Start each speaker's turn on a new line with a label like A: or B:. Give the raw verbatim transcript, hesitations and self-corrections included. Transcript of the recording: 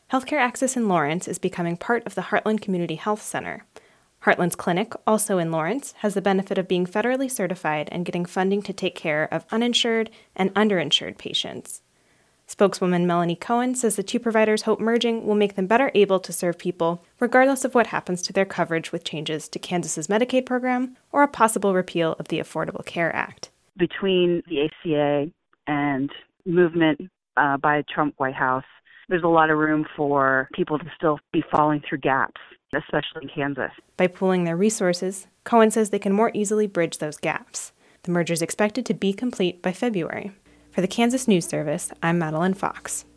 A: Healthcare access in Lawrence is becoming part of the Heartland Community Health Center. Heartland's clinic, also in Lawrence, has the benefit of being federally certified and getting funding to take care of uninsured and underinsured patients. Spokeswoman Melanie Cohen says the two providers hope merging will make them better able to serve people regardless of what happens to their coverage with changes to Kansas's Medicaid program or a possible repeal of the Affordable Care Act.
B: Between the A C A and movement uh, by Trump White House, there's a lot of room for people to still be falling through gaps, especially in Kansas.
A: By pooling their resources, Cohen says they can more easily bridge those gaps. The merger is expected to be complete by February. For the Kansas News Service, I'm Madeline Fox.